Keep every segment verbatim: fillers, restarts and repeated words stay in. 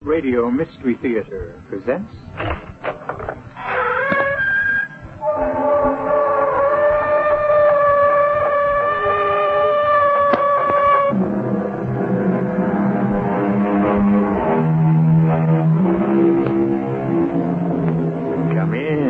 Radio Mystery Theater presents... Come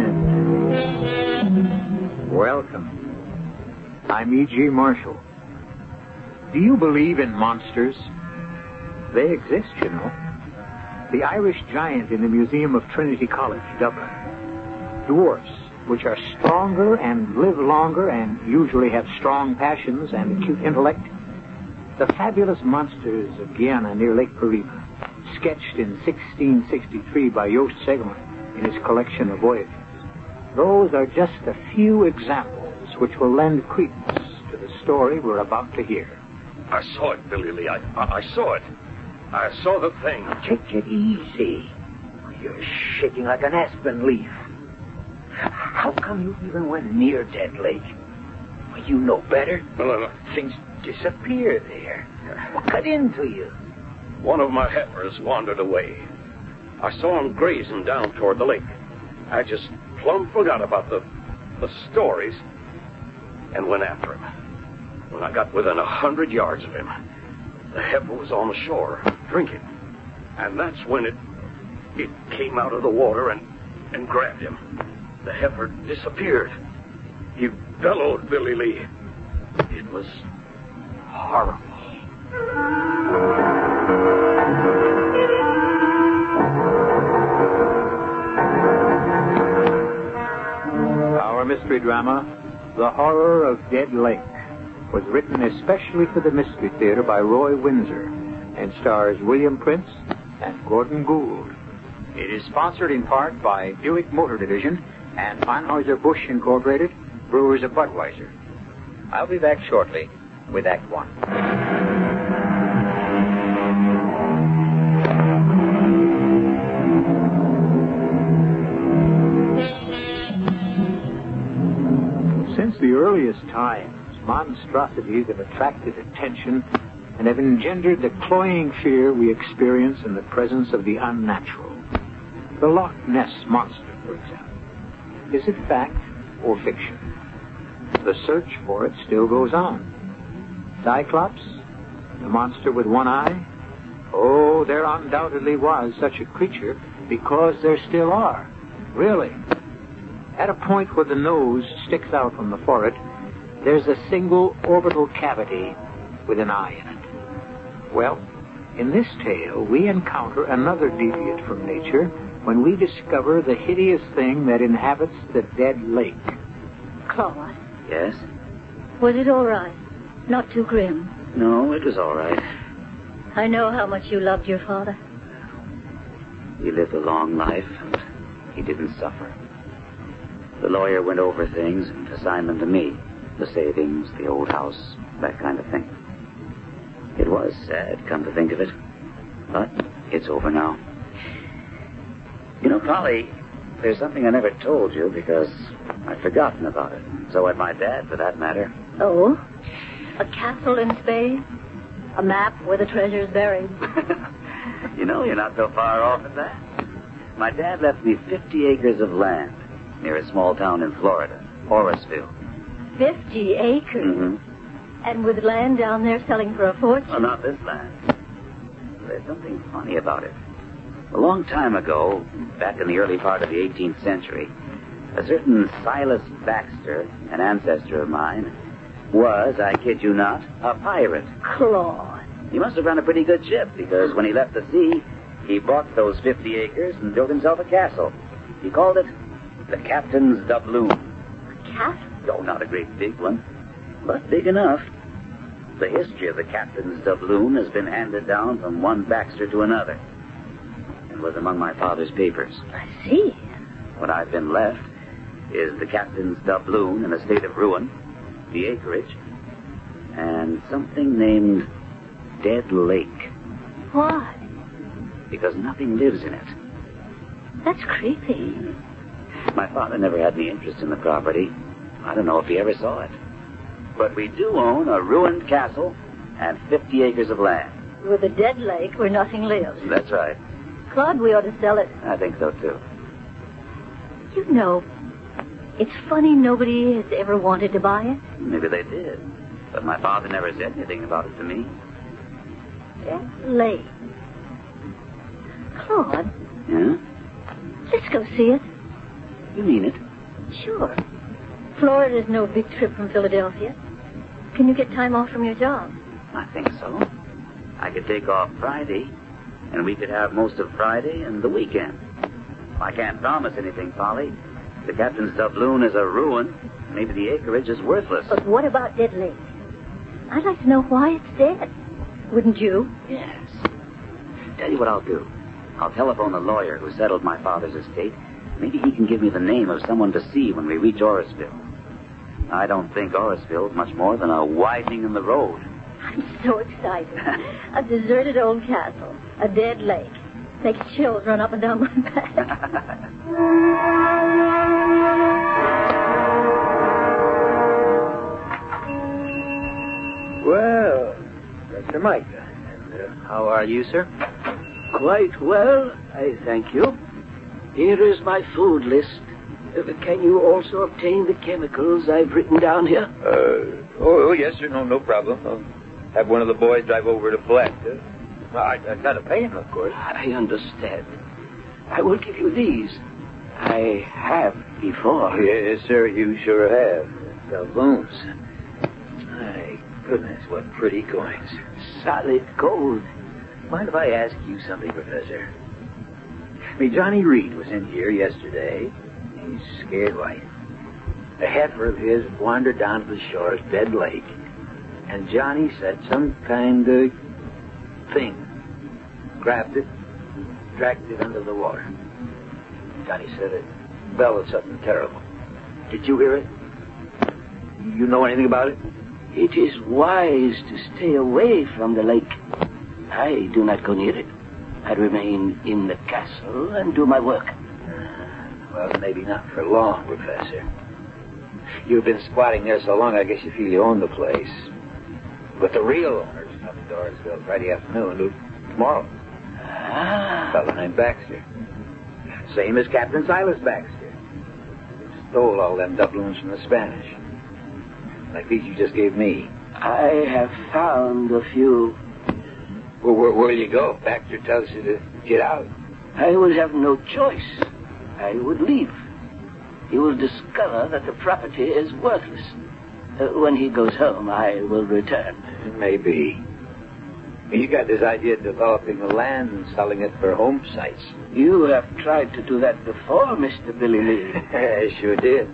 in. Welcome. I'm E G. Marshall. Do you believe in monsters? They exist, you know. The Irish giant in the Museum of Trinity College, Dublin. Dwarfs, which are stronger and live longer and usually have strong passions and acute intellect. The fabulous monsters of Guiana near Lake Parima, sketched in sixteen sixty-three by Joost Segelman in his collection of voyages. Those are just a few examples which will lend credence to the story we're about to hear. I saw it, Billy Lee. I, I, I saw it. I saw the thing. Take it easy. You're shaking like an aspen leaf. How come you even went near Dead Lake? Well, you know better. Well, uh, Things disappear there. What got into you? one of my heifers wandered away. I saw him grazing down toward the lake. I just plumb forgot about the, the stories and went after him. When I got within a hundred yards of him, the heifer was on the shore, drinking. And that's when it it came out of the water and, and grabbed him. The heifer disappeared. He bellowed, Billy Lee. It was horrible. Our mystery drama, The Horror of Dead Lake, was written especially for the Mystery Theater by Roy Windsor and stars William Prince and Gordon Gould. It is sponsored in part by Buick Motor Division and Anheuser-Busch Incorporated, Brewers of Budweiser. I'll be back shortly with Act One. Since the earliest times, monstrosities have attracted attention and have engendered the cloying fear we experience in the presence of the unnatural. The Loch Ness Monster, for example. Is it fact or fiction? The search for it still goes on. Cyclops? The monster with one eye? Oh, there undoubtedly was such a creature because there still are. Really. At a point where the nose sticks out from the forehead, there's a single orbital cavity with an eye in it. Well, in this tale, we encounter another deviant from nature when we discover the hideous thing that inhabits the Dead Lake. Claude, Yes? was it all right? Not too grim? No, it was all right. I know how much you loved your father. He lived a long life, and he didn't suffer. The lawyer went over things and assigned them to me. The savings, the old house, that kind of thing. It was sad, come to think of it. But it's over now. You know, Polly, there's something I never told you because I'd forgotten about it. So had my dad, for that matter. Oh? A castle in space? A map where the treasure's buried? You know, you're not so far off at that. My dad left me fifty acres of land near a small town in Florida, Horaceville. Fifty acres? Mm-hmm. And with land down there selling for a fortune? Well, not this land. There's something funny about it. A long time ago, back in the early part of the eighteenth century, a certain Silas Baxter, an ancestor of mine, was, I kid you not, a pirate. Claude. He must have run a pretty good ship, because when he left the sea, he bought those fifty acres and built himself a castle. He called it the Captain's Doubloon. A castle? Oh, not a great big one, but big enough. The history of the Captain's Doubloon has been handed down from one Baxter to another. It was among my father's papers. I see. What I've been left is the Captain's Doubloon in a state of ruin, the acreage, and something named Dead Lake. Why? Because nothing lives in it. That's creepy. My father never had any interest in the property. I don't know if he ever saw it. But we do own a ruined castle and fifty acres of land. With a dead lake where nothing lives. That's right. Claude, we ought to sell it. I think so, too. You know, it's funny nobody has ever wanted to buy it. Maybe they did. But my father never said anything about it to me. That's late. Claude. Yeah? Let's go see it. You mean it? Sure. Florida's no big trip from Philadelphia. Can you get time off from your job? I think so. I could take off Friday, and we could have most of Friday and the weekend. I can't promise anything, Polly. The captain's doubloon is a ruin. Maybe the acreage is worthless. But what about Dead Lake? I'd like to know why it's dead. Wouldn't you? Yes. Tell you what I'll do. I'll telephone the lawyer who settled my father's estate. Maybe he can give me the name of someone to see when we reach Orisville. I don't think Orisville's much more than a widening in the road. I'm so excited. A deserted old castle, a dead lake. Makes chills run up and down my back. Well, Mister Micah, and uh, how are you, sir? Quite well, I thank you. Here is my food list. Uh, can you also obtain the chemicals I've written down here? Uh, oh, oh, yes, sir. No, no problem. I'll have one of the boys drive over to collect. Uh, I, I gotta pay him, of course. I understand. I will give you these. I have before. Yes, sir, you sure have. Doubloons. My goodness, what pretty coins. Solid gold. Mind if I ask you something, Professor? Me, Johnny Reed was in here yesterday. He's scared white. A heifer of his wandered down to the shore of Dead Lake, and Johnny said some kind of thing. Grabbed it, dragged it under the water. Johnny said it bellowed something terrible. Did you hear it? You know anything about it? It is wise to stay away from the lake. I do not go near it. I remain in the castle and do my work. Well, maybe not for long, Professor. You've been squatting there so long, I guess you feel you own the place. But the real owner's coming to Orisville Friday afternoon, tomorrow. Ah. A fellow named Baxter. Same as Captain Silas Baxter. Stole all them doubloons from the Spanish. Like these you just gave me. I have found a few. Well, where, where'll you go? Baxter tells you to get out. I will have no choice. I would leave. He will discover that the property is worthless. Uh, when he goes home, I will return. Maybe. You got this idea of developing the land and selling it for home sites. You have tried to do that before, Mister Billy Lee. I sure did.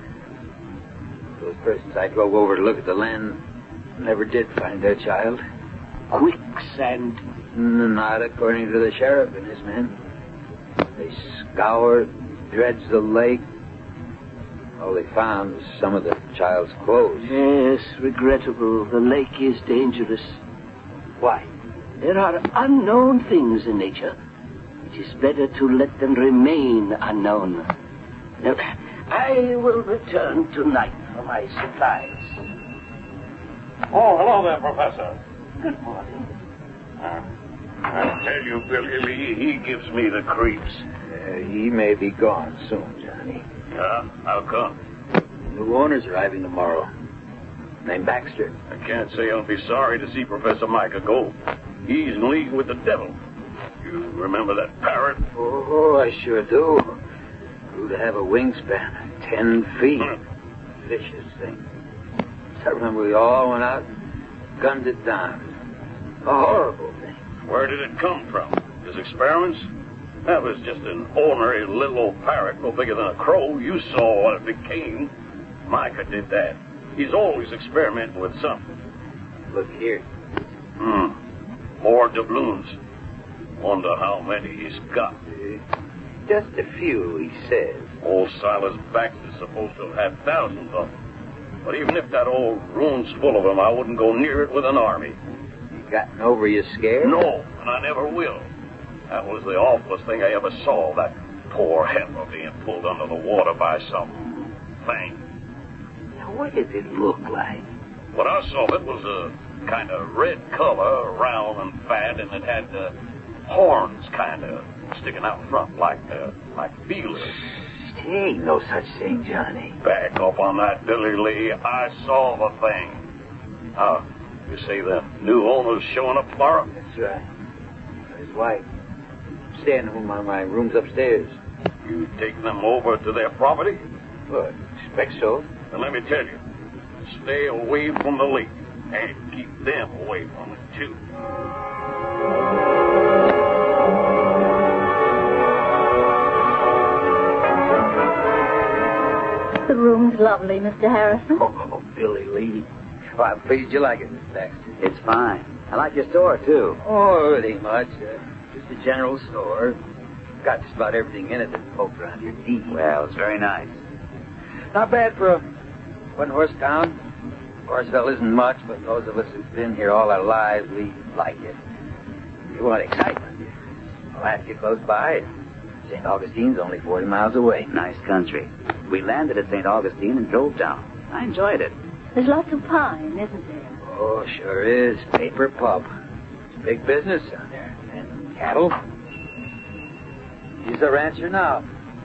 Those persons I drove over to look at the land never did find their child. Quicksand. Not according to the sheriff and his men. They scoured, dredged the lake. All they found was some of the child's clothes. Yes, regrettable. The lake is dangerous. Why? There are unknown things in nature. It is better to let them remain unknown. Now, I will return tonight for my supplies. Oh, hello there, Professor. Good morning. Uh, I tell you, Billy Lee, he gives me the creeps. Uh, he may be gone soon, Johnny. Yeah? How come? New owner's arriving tomorrow. Named Baxter. I can't say I'll be sorry to see Professor Micah go. He's in league with the devil. You remember that parrot? Oh, I sure do. Grew to have a wingspan of ten feet. Vicious thing. I remember we all went out and gunned it down. A horrible thing. Where did it come from? His experiments? That was just an ordinary little old parrot, no bigger than a crow. You saw what it became. Micah did that. He's always experimenting with something. Look here. Hmm. More doubloons. Wonder how many he's got. Uh, just a few, he says. Old Silas Baxter's supposed to have had thousands of them. But even if that old room's full of them, I wouldn't go near it with an army. You gotten over your scare? No, and I never will. That was the awfulest thing I ever saw, that poor heifer being pulled under the water by some thing. Now, what did it look like? What I saw of it was a kind of red color, round and fat, and it had uh, horns kind of sticking out front like, uh, like feelers. There ain't no such thing, Johnny. Back up on that, Billy Lee. I saw the thing. Oh, you say the new owner's showing up tomorrow? That's right. His wife. Staying home on my room's upstairs. You take them over to their property? Well, expect so. Then let me tell you, stay away from the lake and keep them away from it, too. The room's lovely, Mister Harrison. Oh, oh Billy Lee. Oh, I'm pleased you like it, Miss Baxter. It's fine. I like your store, too. Oh, it ain't much. Uh, just a general store. Got just about everything in it that folks around here need. Well, it's very nice. Not bad for a one-horse town. Corsville isn't much, but those of us who've been here all our lives, we like it. You want excitement. Alaska close by. Saint Augustine's only forty miles away. Nice country. We landed at Saint Augustine and drove down. I enjoyed it. There's lots of pine, isn't there? Oh, sure is. Paper pulp. It's big business down there. And cattle. He's a rancher now.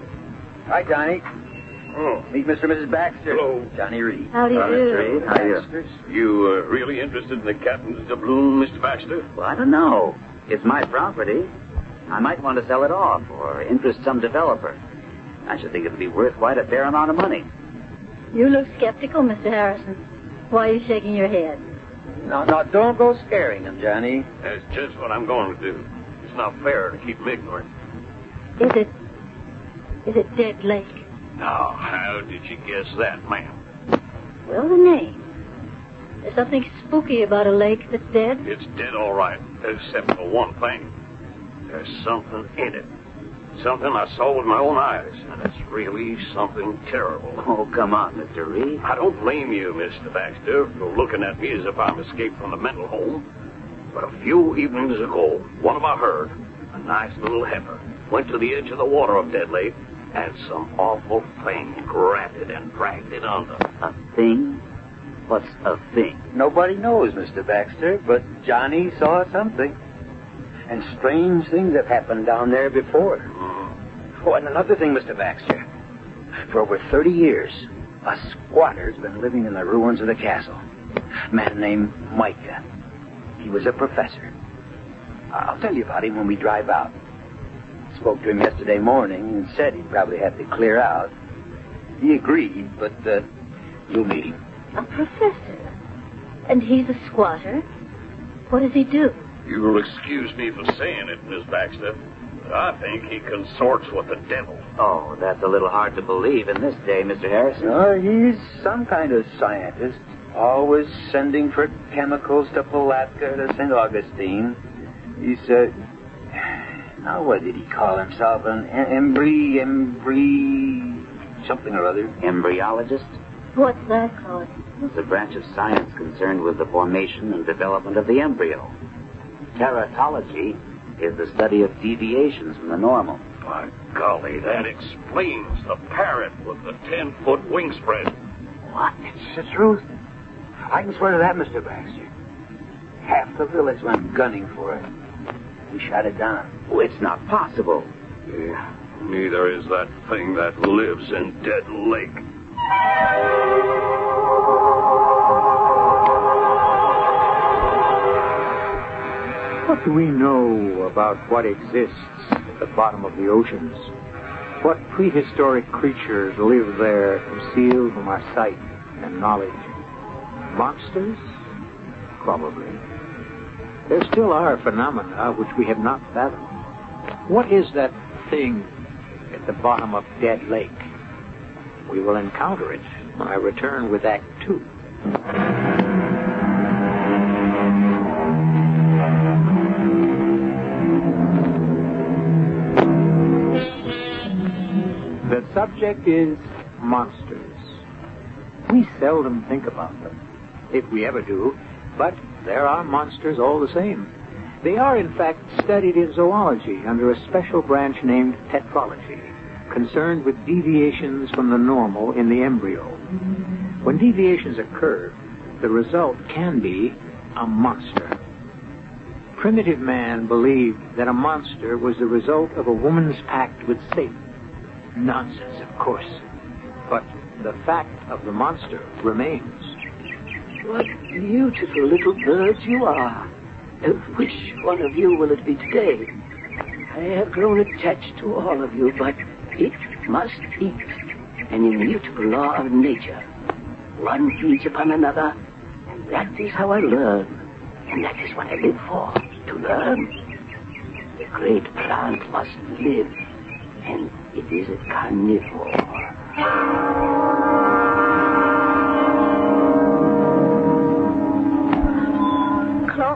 Hi, Johnny. Oh. Meet Mister and Missus Baxter. Hello. Johnny Reed. How do you Hello, do? Mister Reed. How are you? Baxters. You uh, really interested in the captain's doubloon, Mister Baxter? Well, I don't know. It's my property. I might want to sell it off or interest some developer. I should think it would be worth quite a fair amount of money. You look skeptical, Mister Harrison. Why are you shaking your head? No, no, don't go scaring him, Johnny. That's just what I'm going to do. It's not fair to keep him ignorant. Is it... is it Dead Lake? Now, how did you guess that, ma'am? Well, the name. There's something spooky about a lake that's dead. It's dead all right, except for one thing. There's something in it. Something I saw with my own eyes, and it's really something terrible. Oh, come on, Mister Reed. I don't blame you, Mister Baxter, for looking at me as if I'm escaped from the mental home. But a few evenings ago, one of our herd, a nice little heifer, went to the edge of the water of Dead Lake, and some awful thing grabbed it and dragged it under. A thing? What's a thing? Nobody knows, Mister Baxter, but Johnny saw something. And strange things have happened down there before. Mm. Oh, and another thing, Mister Baxter. For over thirty years, a squatter's been living in the ruins of the castle. A man named Micah. He was a professor. I'll tell you about him when we drive out. Spoke to him yesterday morning and said he'd probably have to clear out. He agreed, but uh, you'll meet him. A professor? And he's a squatter? What does he do? You'll excuse me for saying it, Miss Baxter, but I think he consorts with the devil. Oh, that's a little hard to believe in this day, Mister Harrison. No, he's some kind of scientist. Always sending for chemicals to Palatka, to Saint Augustine. He's, uh... now, what did he call himself? An embry... embry... something or other. Embryologist? What's that called? It's a branch of science concerned with the formation and development of the embryo. Teratology is the study of deviations from the normal. By golly, that explains the parrot with the ten-foot wingspread. What? It's the truth. I can swear to that, Mister Baxter. Half the village went gunning for it. We shot it down. Oh, it's not possible. Yeah, neither is that thing that lives in Dead Lake. What do we know about what exists at the bottom of the oceans? What prehistoric creatures live there concealed from our sight and knowledge? Monsters? Probably. There still are phenomena which we have not fathomed. What is that thing at the bottom of Dead Lake? We will encounter it when I return with Act Two. The subject is monsters. We seldom think about them, if we ever do, but there are monsters all the same. They are, in fact, studied in zoology under a special branch named tetralogy, concerned with deviations from the normal in the embryo. When deviations occur, the result can be a monster. primitive man believed that a monster was the result of a woman's pact with Satan. Nonsense, of course. But the fact of the monster remains. What beautiful little birds you are. Uh, which one of you will it be today? I have grown attached to all of you, but it must eat. An immutable law of nature. One feeds upon another, and that is how I learn. And that is what I live for, to learn. The great plant must live, and it is a carnivore. Claude.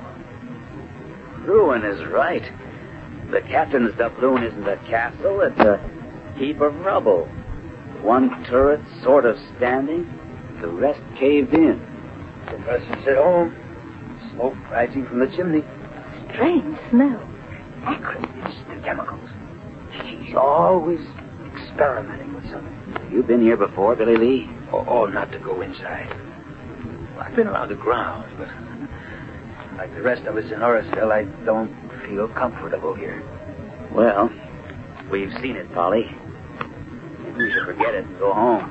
Ruin is right. The captain's doubloon isn't a castle, it's a heap of rubble. One turret sort of standing, the rest caved in. The Professor's at home. Smoke rising from the chimney. Strange smell. Acrid. It's the chemicals. She's always experimenting with something. Have you been here before, Billy Lee? Oh, oh, not to go inside. Well, I've been around the grounds, but like the rest of us in Orisville, I don't feel comfortable here. Well, we've seen it, Polly. Maybe we should forget it and go home.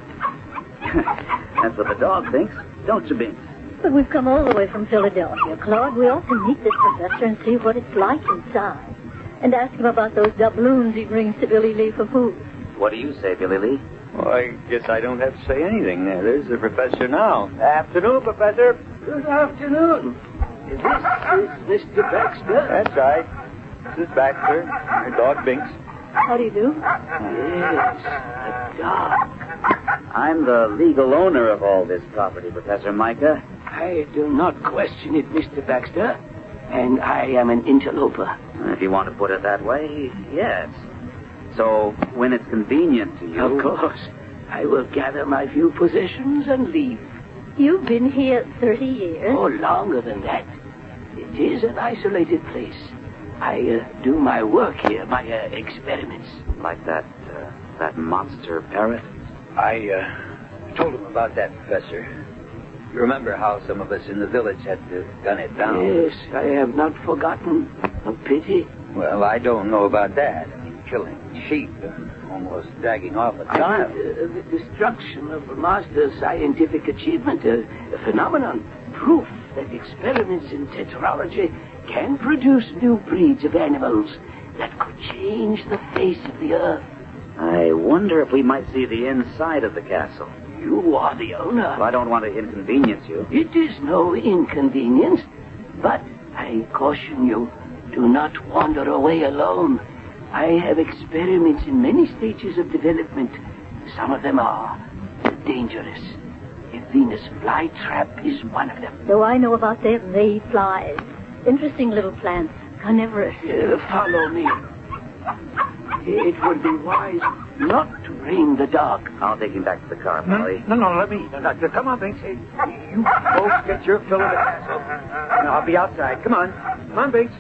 That's what the dog thinks, don't you, Binks? But we've come all the way from Philadelphia, Claude. We ought to meet this professor and see what it's like inside. And ask him about those doubloons he brings to Billy Lee for food. What do you say, Billy Lee? Well, I guess I don't have to say anything. There, there's the professor now. Afternoon, Professor. Good afternoon. Is this is Mister Baxter? That's right. This is Baxter, my dog Binks. How do you do? Yes, a dog. I'm the legal owner of all this property, Professor Micah. I do not question it, Mister Baxter. And I am an interloper. If you want to put it that way, yes. So, when it's convenient to you... Of course. I will gather my few possessions and leave. You've been here thirty years. Oh, longer than that. It is an isolated place. I uh, do my work here, my uh, experiments. Like that, uh, that monster parrot? I uh, told him about that, Professor. You remember how some of us in the village had to gun it down? Yes, I have not forgotten. A pity. Well, I don't know about that. I mean, killing sheep and almost dragging off a child. I, uh, the destruction of the master's scientific achievement, a, a phenomenon, proof that experiments in tetralogy can produce new breeds of animals that could change the face of the earth. I wonder if we might see the inside of the castle. You are the owner. Well, I don't want to inconvenience you. It is no inconvenience, but I caution you, do not wander away alone. I have experiments in many stages of development. Some of them are dangerous. A Venus flytrap is one of them. Though I know about them, they eat flies. Interesting little plants, carnivorous. Uh, follow me. It would be wise not to bring the dog. I'll take him back to the car, Polly. No, no, let me. No, no, come on, Binks. Hey, you folks get your fill of the castle. No, I'll be outside. Come on. Come on, Binks.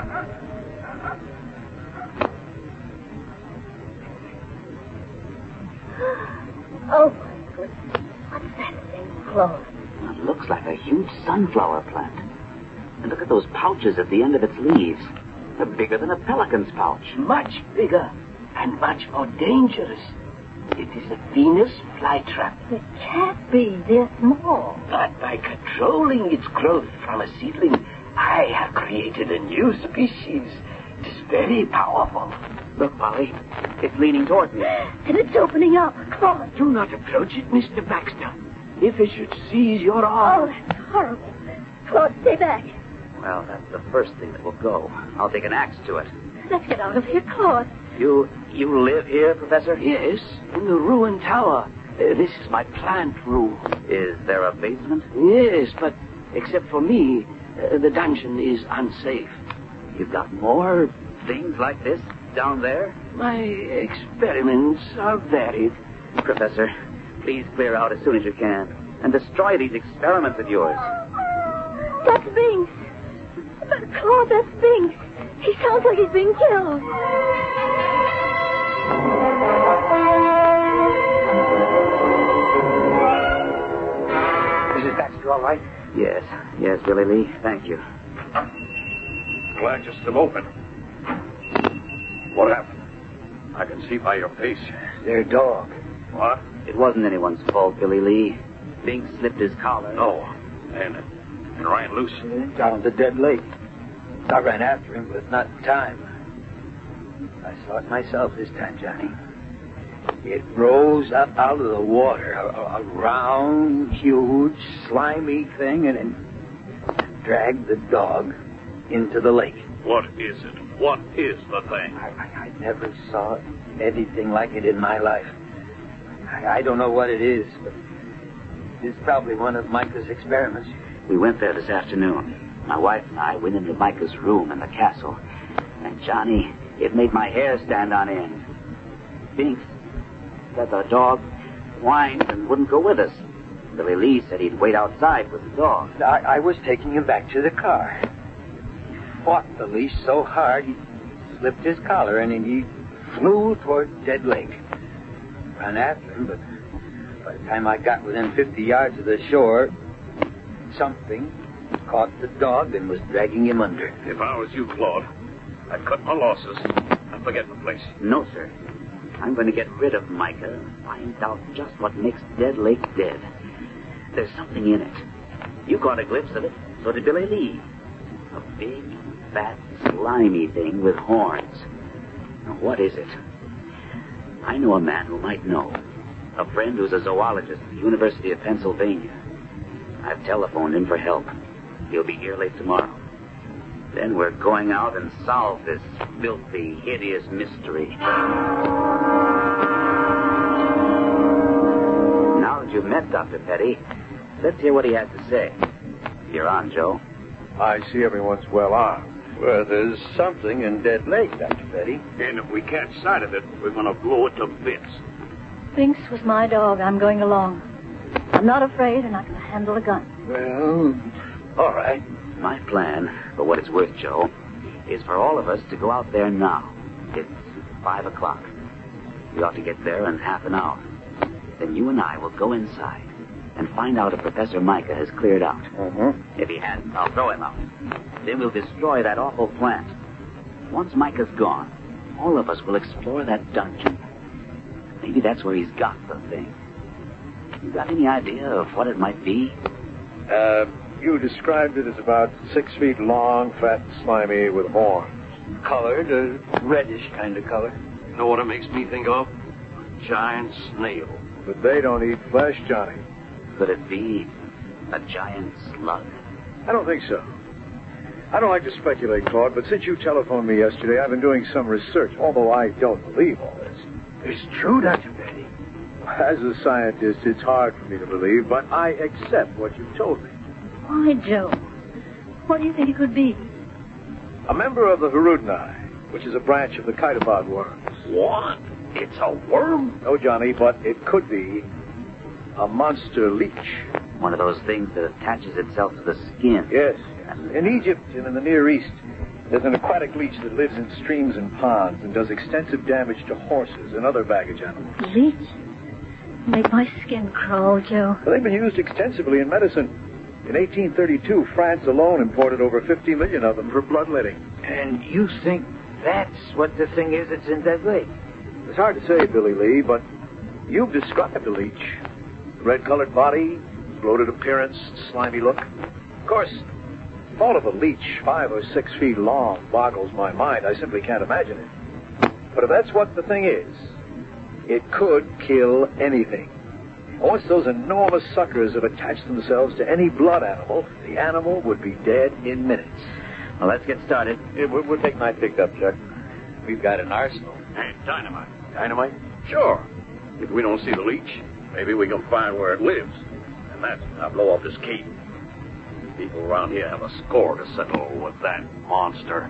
Oh, my goodness. What's that thing, Claude? It looks like a huge sunflower plant. And look at those pouches at the end of its leaves. They're bigger than a pelican's pouch. Much bigger and much more dangerous. It is a Venus flytrap. It can't be this small. But by controlling its growth from a seedling, I have created a new species. It is very powerful. Look, Polly. It's leaning toward me. And it's opening up. Claude. Do not approach it, Mister Baxter. If it should seize your Oh, arm... that's horrible. Claude, stay back. Well, that's the first thing that will go. I'll take an axe to it. Let's get out of here, Claude. You you live here, Professor? Yes, in the ruined tower. Uh, this is my plant room. Is there a basement? Yes, but except for me, uh, the dungeon is unsafe. You've got more things like this down there? My experiments are varied. Professor, please clear out as soon as you can and destroy these experiments of yours. That's Binks. Claude, that's Binks. He sounds like he's being killed. Missus Baxter, all right? Yes, yes, Billy Lee, thank you. Well, hatch is still open. What happened? I can see by your face. Their dog. What? It wasn't anyone's fault, Billy Lee. Bink slipped his collar. No. And, and ran loose. Down the dead lake. I ran after him, but not in time. I saw it myself this time, Johnny. It rose up out of the water, a, a round, huge, slimy thing, and it dragged the dog into the lake. What is it? What is the thing? I, I, I never saw anything like it in my life. I, I don't know what it is, but it's probably one of Micah's experiments. We went there this afternoon. My wife and I went into Micah's room in the castle. And, Johnny, it made my hair stand on end. Bink said the dog whined and wouldn't go with us. Billy Lee said he'd wait outside with the dog. I, I was taking him back to the car. He fought the leash so hard, he slipped his collar and he flew toward Dead Lake. Ran after him, but by the time I got within fifty yards of the shore, something caught the dog and was dragging him under. If I was you, Claude, I'd cut my losses and forget the place. No, sir. I'm going to get rid of Micah and find out just what makes Dead Lake dead. There's something in it. You caught a glimpse of it. So did Billy Lee. A big, fat, slimy thing with horns. Now, what is it? I know a man who might know. A friend who's a zoologist at the University of Pennsylvania. I've telephoned him for help. He'll be here late tomorrow. Then we're going out and solve this filthy, hideous mystery. Now that you've met Doctor Petty, let's hear what he has to say. You're on, Joe. I see everyone's well armed. Well, there's something in Dead Lake, Doctor Petty. And if we catch sight of it, we're going to blow it to bits. Binks was my dog. I'm going along. I'm not afraid, and I can handle a gun. Well, all right. My plan, for what it's worth, Joe, is for all of us to go out there now. It's five o'clock. We ought to get there in half an hour. Then you and I will go inside and find out if Professor Micah has cleared out. Mm-hmm. If he hasn't, I'll throw him out. Then we'll destroy that awful plant. Once Micah's gone, all of us will explore that dungeon. Maybe that's where he's got the thing. You got any idea of what it might be? Uh, you described it as about six feet long, fat, slimy, with horns. Colored, a reddish kind of color. You know what it makes me think of? A giant snail. But they don't eat flesh, Johnny. Could it be a giant slug? I don't think so. I don't like to speculate, Claude, but since you telephoned me yesterday, I've been doing some research, although I don't believe all this. It's true, Doctor Petty. As a scientist, it's hard for me to believe, but I accept what you've told me. Why, Joe? What do you think it could be? A member of the Hirudinai, which is a branch of the Chaetobod worms. What? It's a worm? No, Johnny, but it could be a monster leech. One of those things that attaches itself to the skin. Yes. In Egypt and in the Near East, there's an aquatic leech that lives in streams and ponds and does extensive damage to horses and other baggage animals. Leech? Make my skin crawl, Joe. Well, they've been used extensively in medicine. In eighteen thirty-two, France alone imported over fifty million of them for bloodletting. And you think that's what the thing is that's in Dead Lake? It's hard to say, Billy Lee, but you've described the leech. Red-colored body, bloated appearance, slimy look. Of course, the thought of a leech five or six feet long boggles my mind. I simply can't imagine it. But if that's what the thing is, it could kill anything. Once those enormous suckers have attached themselves to any blood animal, the animal would be dead in minutes. Well, let's get started. Yeah, we'll, we'll take my pickup, Chuck. We've got an arsenal. Hey, dynamite. Dynamite? Sure. If we don't see the leech, maybe we can find where it lives. And that's how blow up this cape. People around here have a score to settle with that monster.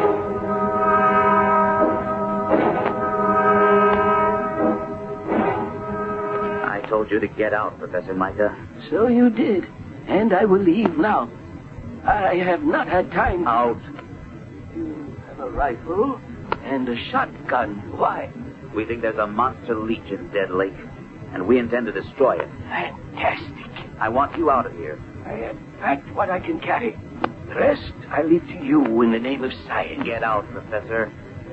I told you to get out, Professor Micah. So you did. And I will leave now. I have not had time. Out. You have a rifle and a shotgun. Why? We think there's a monster leech in Dead Lake, and we intend to destroy it. Fantastic. I want you out of here. I have packed what I can carry. The rest I leave to you in the name of science. Get out, Professor.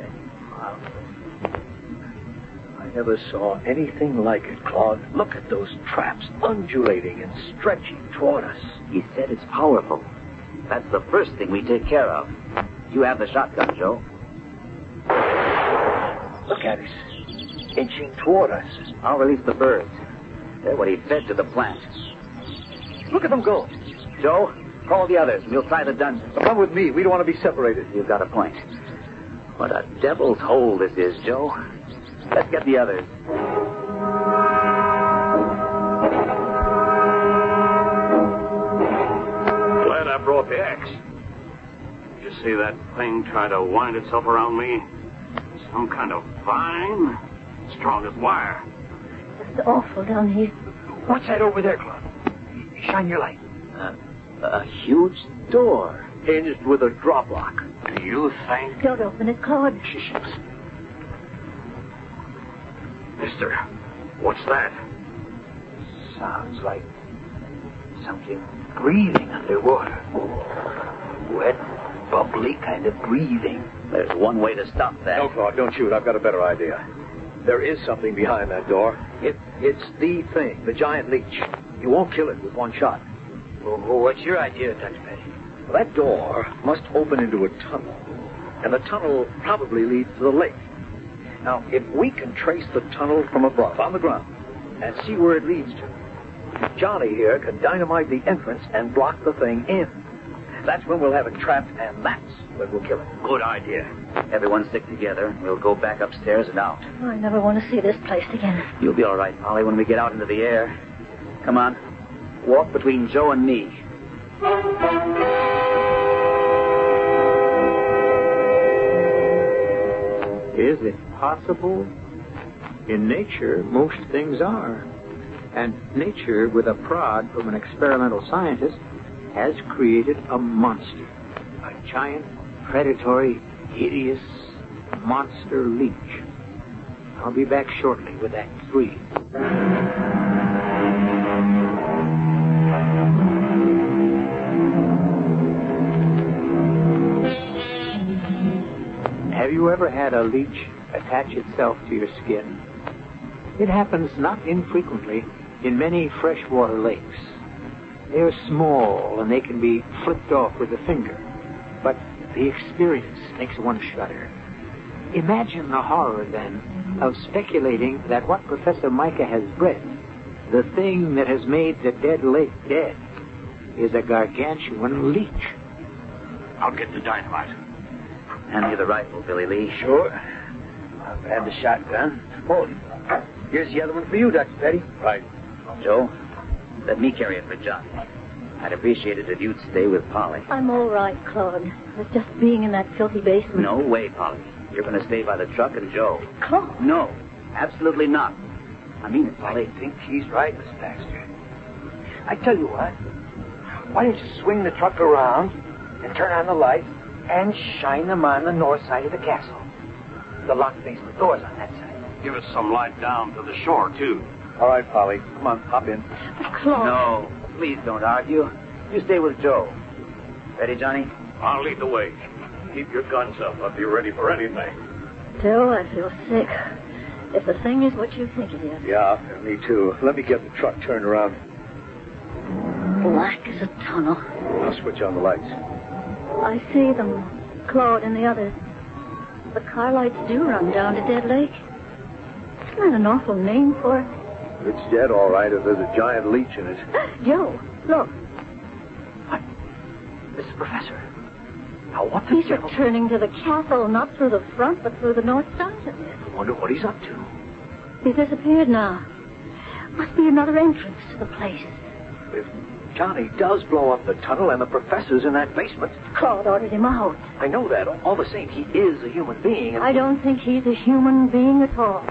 I never saw anything like it, Claude. Look at those traps undulating and stretching toward us. He said it's powerful. That's the first thing we take care of. You have the shotgun, Joe. Look at us. Inching toward us. I'll release the birds. They're what he fed to the plant. Look at them go. Joe, call the others. We'll try the dungeon. Come with me. We don't want to be separated. You've got a point. What a devil's hole this is, Joe. Let's get the others. Glad I brought the axe. Did you see that thing trying to wind itself around me? Some kind of vine? Strong as wire. It's awful down here. What's that over there, Claude? Shine your light. Uh, a huge door. Hinged with a drop lock. Do you think... Don't open it, Claude. Shh, shh. Mister, what's that? Sounds like something breathing underwater. Wet, bubbly kind of breathing. There's one way to stop that. No, Claude, don't shoot. I've got a better idea. There is something behind that door. It, it's the thing, the giant leech. You won't kill it with one shot. Well, what's your idea, Doctor Petty? Well, that door must open into a tunnel, and the tunnel probably leads to the lake. Now, if we can trace the tunnel from above, on the ground, and see where it leads to, Johnny here can dynamite the entrance and block the thing in. That's when we'll have it trapped, and that's when we'll kill it. Good idea. Everyone stick together. We'll go back upstairs and out. I never want to see this place again. You'll be all right, Polly, when we get out into the air. Come on. Walk between Joe and me. Is it possible? In nature, most things are. And nature, with a prod from an experimental scientist, has created a monster. A giant, predatory, hideous monster leech. I'll be back shortly with Act Three. Have you ever had a leech attach itself to your skin? It happens not infrequently in many freshwater lakes. They're small and they can be flipped off with a finger, but the experience makes one shudder. Imagine the horror, then, of speculating that what Professor Micah has bred, the thing that has made the dead lake dead, is a gargantuan leech. I'll get the dynamite. Hand me the rifle, Billy Lee. Sure. I'll grab the shotgun. Oh, here's the other one for you, Doctor Petty. Right. Joe, let me carry it for Johnny. I'd appreciate it if you'd stay with Polly. I'm all right, Claude. It's just being in that filthy basement. No way, Polly. You're going to stay by the truck and Joe. Claude? No, absolutely not. I mean it, Polly. I think she's right, Miss Baxter. I tell you what. Why don't you swing the truck around and turn on the lights and shine them on the north side of the castle? The locked basement door's on that side. Give us some light down to the shore, too. All right, Polly. Come on, hop in. But Claude... No, please don't argue. You stay with Joe. Ready, Johnny? I'll lead the way. Keep your guns up. I'll be ready for anything. Joe, I feel sick. If the thing is what you think it is. Yeah, me too. Let me get the truck turned around. Black as a tunnel. I'll switch on the lights. I see them, Claude and the others. The car lights do run down to Dead Lake. Isn't that an awful name for it? It's dead, all right, if there's a giant leech in it. Joe, look. What? Mister Professor. Now, what the He's devil... returning to the castle, not through the front, but through the north side of it. I wonder what he's up to. He's disappeared now. Must be another entrance to the place. If Johnny does blow up the tunnel and the professor's in that basement... Claude ordered him out. I know that. All the same, he is a human being. And... I don't think he's a human being at all.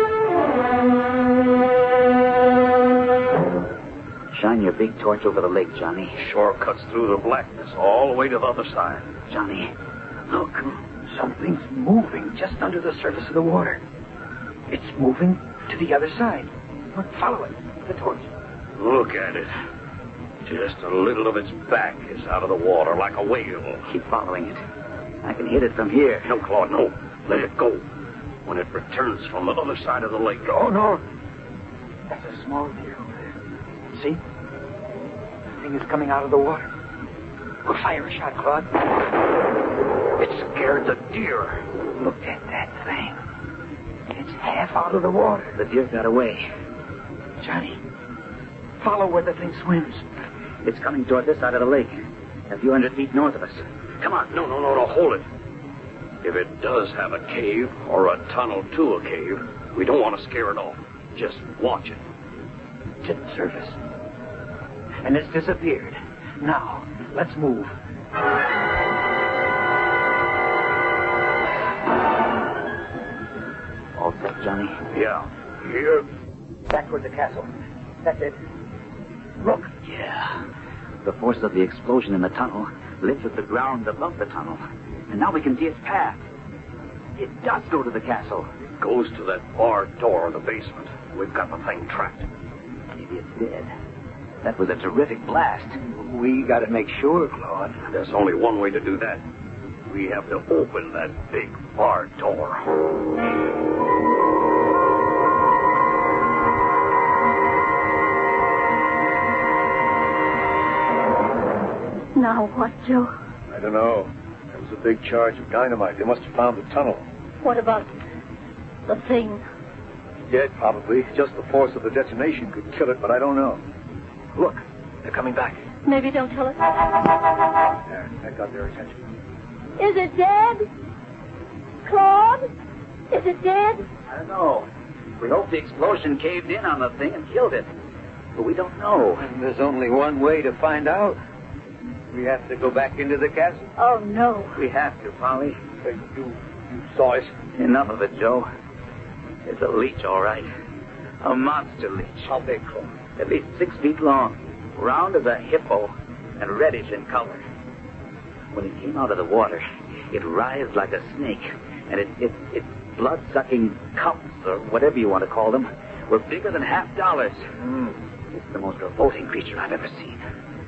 Shine your big torch over the lake, Johnny. Shore cuts through the blackness all the way to the other side. Johnny, look. Something's moving just under the surface of the water. It's moving to the other side. Look, follow it. The torch. Look at it. Just a little of its back is out of the water like a whale. Keep following it. I can hit it from here. No, Claude, no. Let it go. When it returns from the other side of the lake. Oh, no. That's a small deer over there. See? The thing is coming out of the water. We'll fire a shot, Claude. It scared the deer. Look at that thing. It's half out of the water. The deer got away. Johnny, follow where the thing swims. It's coming toward this side of the lake, a few hundred feet north of us. Come on. No, no, no, no, hold it. If it does have a cave or a tunnel to a cave, we don't want to scare it off. Just watch it. It's at the surface. And it's disappeared. Now, let's move. All set, Johnny? Yeah. Here. Back toward the castle. That's it. Look. Yeah. The force of the explosion in the tunnel lifted the ground above the tunnel. And now we can see its path. It does go to the castle. It goes to that barred door in the basement. We've got the thing trapped. Maybe it's dead. That was a terrific blast. We got to make sure, Claude. There's only one way to do that. We have to open that big barred door. Now what, Joe? I don't know. There was a big charge of dynamite. They must have found the tunnel. What about the thing? Dead, probably. Just the force of the detonation could kill it, but I don't know. Look, they're coming back. Maybe don't tell us. There, that got their attention. Is it dead? Claude? Is it dead? I don't know. We hope the explosion caved in on the thing and killed it. But we don't know. And there's only one way to find out. We have to go back into the castle. Oh, no. We have to, Polly. Hey, you, you saw it? Enough of it, Joe. It's a leech, all right. A monster leech. How big, Claude? At least six feet long, round as a hippo, and reddish in color. When it came out of the water, it writhed like a snake, and it, it, its blood-sucking cups, or whatever you want to call them, were bigger than half dollars. Mm. It's the most revolting creature I've ever seen.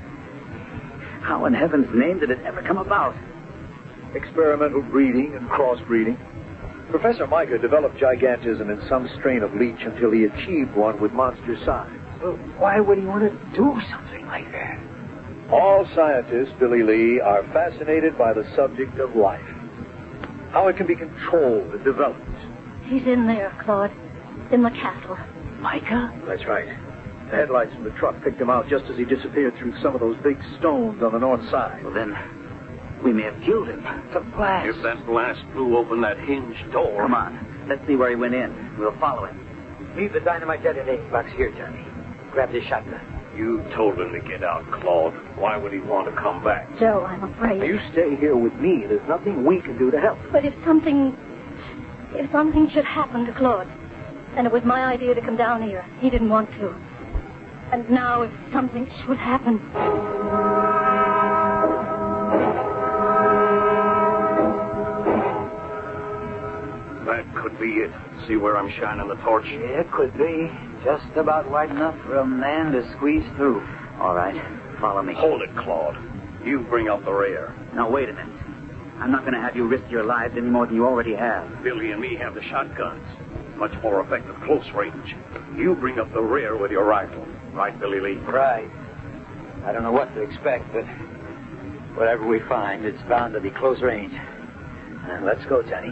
How in heaven's name did it ever come about? Experimental breeding and crossbreeding. Professor Micah developed gigantism in some strain of leech until he achieved one with monster size. Well, why would he want to do something like that? All scientists, Billy Lee, are fascinated by the subject of life. How it can be controlled and developed. He's in there, Claude. In the castle. Micah? That's right. The headlights from the truck picked him out just as he disappeared through some of those big stones on the north side. Well, then, we may have killed him. It's a blast. If that blast blew open that hinged door... Come on. Let's see where he went in. We'll follow him. Leave the dynamite detonating box here, Johnny. Grab this shotgun. You told him to get out, Claude. Why would he want to come back? Joe, I'm afraid. You stay here with me. There's nothing we can do to help. But if something... If something should happen to Claude, and it was my idea to come down here, he didn't want to. And now if something should happen... That could be it. See where I'm shining the torch? Yeah, it could be. Just about wide enough for a man to squeeze through. All right. Follow me. Hold it, Claude. You bring up the rear. Now, wait a minute. I'm not going to have you risk your lives any more than you already have. Billy and me have the shotguns. Much more effective close range. You bring up the rear with your rifle. Right, Billy Lee? Right. I don't know what to expect, but whatever we find, it's bound to be close range. And let's go, Johnny.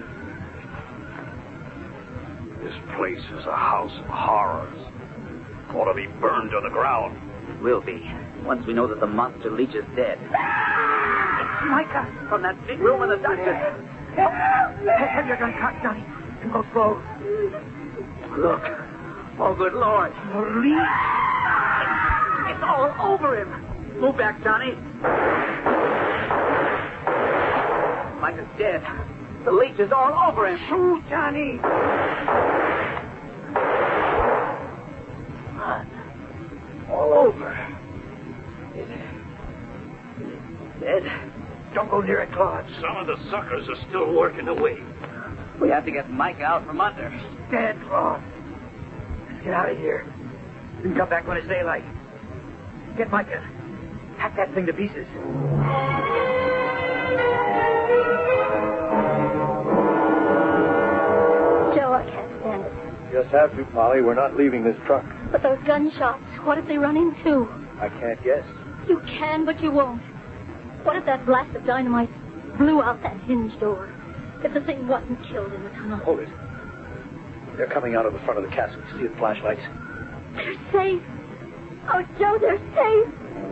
This place is a house of horrors. Ought to be burned to the ground. It will be, once we know that the monster leech is dead. It's Micah from that big room in the doctor's. Have your gun cocked, Johnny, and go slow. Look. Oh, good Lord. The leech. It's all over him. Move back, Johnny. Micah's dead. The leech is all over him. Shoot, Johnny. Blood. All over. Is it? Is it dead? Don't go near it, Claude. Some of the suckers are still working away. We have to get Micah out from under. Dead, Claude. Let's get out of here. You can come back when it's daylight. Get Micah. Hack that thing to pieces. Joe, I can't stand it. Just have to, Polly. We're not leaving this truck. But those gunshots, what did they run into? I can't guess. You can, but you won't. What if that blast of dynamite blew out that hinge door? If the thing wasn't killed in the tunnel? Hold it. They're coming out of the front of the castle. See the flashlights? They're safe. Oh, Joe, they're safe.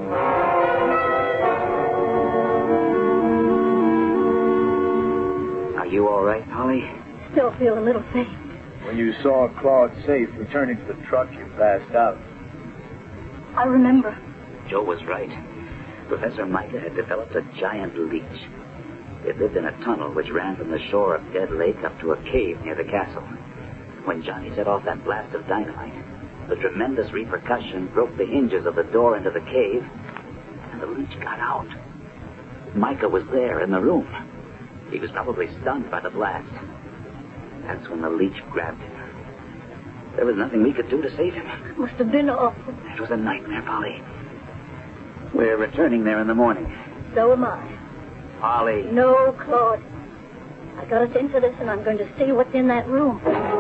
Are you all right, Polly? Still feel a little faint. When you saw Claude's safe returning to the truck, you passed out. I remember. Joe was right. Professor Micah had developed a giant leech. It lived in a tunnel which ran from the shore of Dead Lake up to a cave near the castle. When Johnny set off that blast of dynamite, the tremendous repercussion broke the hinges of the door into the cave, and the leech got out. Micah was there in the room. He was probably stunned by the blast. That's when the leech grabbed him. There was nothing we could do to save him. It must have been awful. It was a nightmare, Polly. We're returning there in the morning. So am I. Polly. No, Claude. I got us into this, and I'm going to see what's in that room.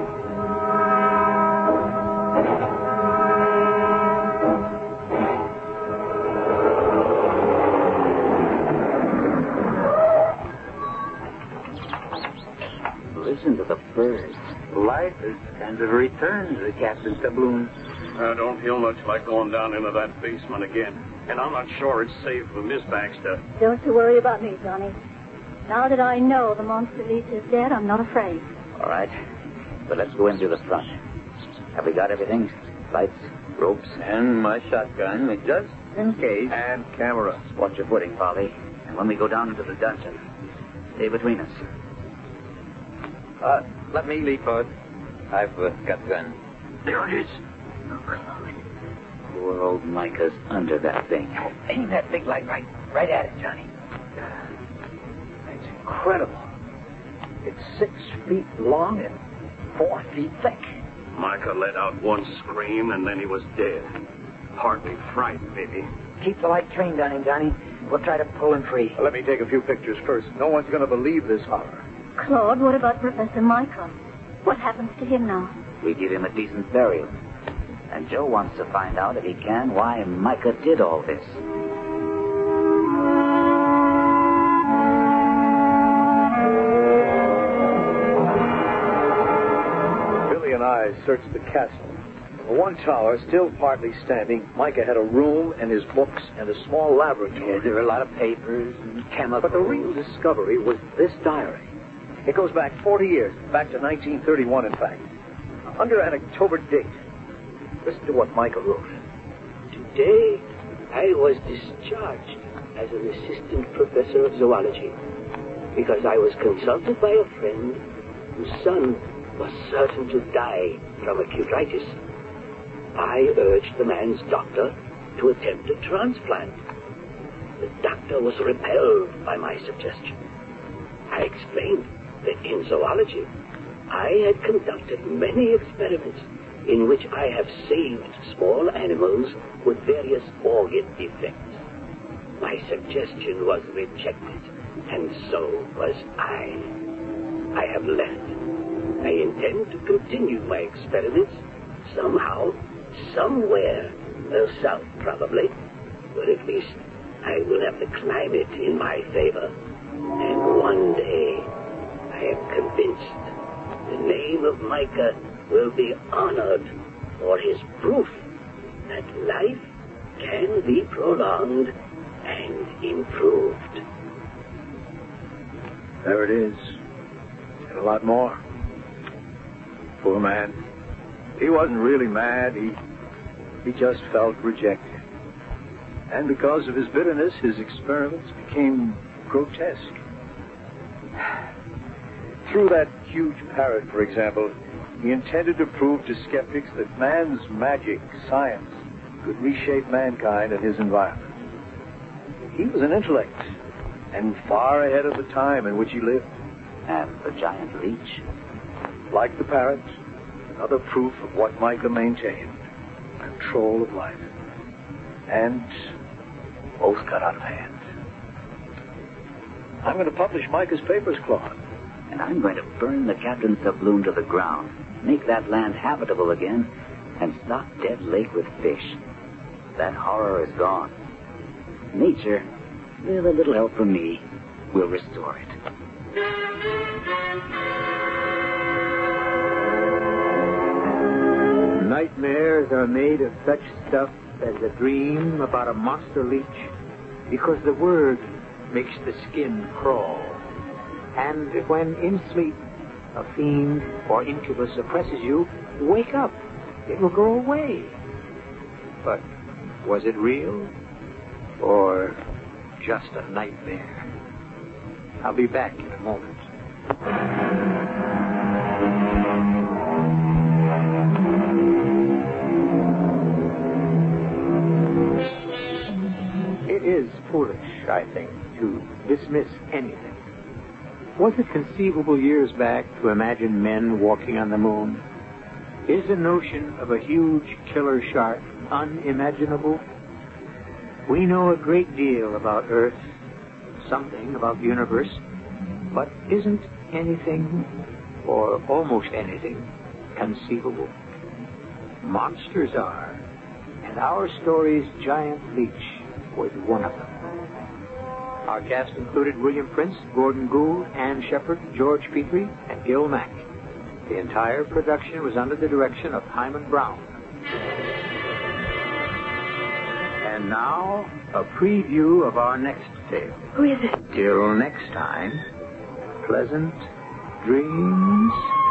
Listen to the birds. Life has kind of returned to Captain Tabloon. I don't feel much like going down into that basement again. And I'm not sure it's safe for Miss Baxter. Don't you worry about me, Johnny. Now that I know the monster leech is dead, I'm not afraid. All right. But let's go in through the front. Have we got everything? Lights, ropes? And my shotgun, just in case. And camera. Watch your footing, Polly. And when we go down into the dungeon, stay between us. Uh, let me lead, Bud. I've uh, got the gun. There it is. Poor old Micah's under that thing. Oh, aim that big light right, right at it, Johnny. It's incredible. It's six feet long and four feet thick. Micah let out one scream, and then he was dead. Hardly frightened, maybe. Keep the light trained on him, Johnny. We'll try to pull him free. Well, let me take a few pictures first. No one's going to believe this horror. Claude, what about Professor Micah? What happens to him now? We give him a decent burial. And Joe wants to find out, if he can, why Micah did all this. Billy and I searched the castle. The one tower, still partly standing, Micah had a room and his books and a small laboratory. Yeah, there were a lot of papers and chemicals. But the real discovery was this diary. It goes back forty years, back to nineteen thirty-one, in fact. Under an October date. Listen to what Micah wrote. Today, I was discharged as an assistant professor of zoology because I was consulted by a friend whose son was certain to die from acutitis. I urged the man's doctor to attempt a transplant. The doctor was repelled by my suggestion. I explained that in zoology, I had conducted many experiments in which I have saved small animals with various organ defects. My suggestion was rejected, and so was I. I have left. I intend to continue my experiments somehow, somewhere, well, south probably, but at least I will have the climate in my favor. And one day, I am convinced the name of Micah will be honored for his proof that life can be prolonged and improved. There it is. And a lot more. Poor man. He wasn't really mad. He, he just felt rejected. And because of his bitterness, his experiments became grotesque. Through that huge parrot, for example, he intended to prove to skeptics that man's magic, science, could reshape mankind and his environment. He was an intellect, and far ahead of the time in which he lived. And the giant leech? Like the parrot, another proof of what Micah maintained, control of life. And both got out of hand. I'm going to publish Micah's papers, Claude. And I'm going to burn the captain's doubloon to the ground, make that land habitable again, and stock Dead Lake with fish. That horror is gone. Nature, with a little help from me, will restore it. Nightmares are made of such stuff as a dream about a monster leech, because the word makes the skin crawl. And when in sleep a fiend or incubus oppresses you, wake up. It will go away. But was it real or just a nightmare? I'll be back in a moment. It is foolish, I think, to dismiss anything. Was it conceivable years back to imagine men walking on the moon? Is the notion of a huge killer shark unimaginable? We know a great deal about Earth, something about the universe, but isn't anything, or almost anything, conceivable? Monsters are, and our story's giant leech was one of them. Our cast included William Prince, Gordon Gould, Ann Shepard, George Petrie, and Gil Mack. The entire production was under the direction of Hyman Brown. And now, a preview of our next tale. Who is it? Till next time, pleasant dreams.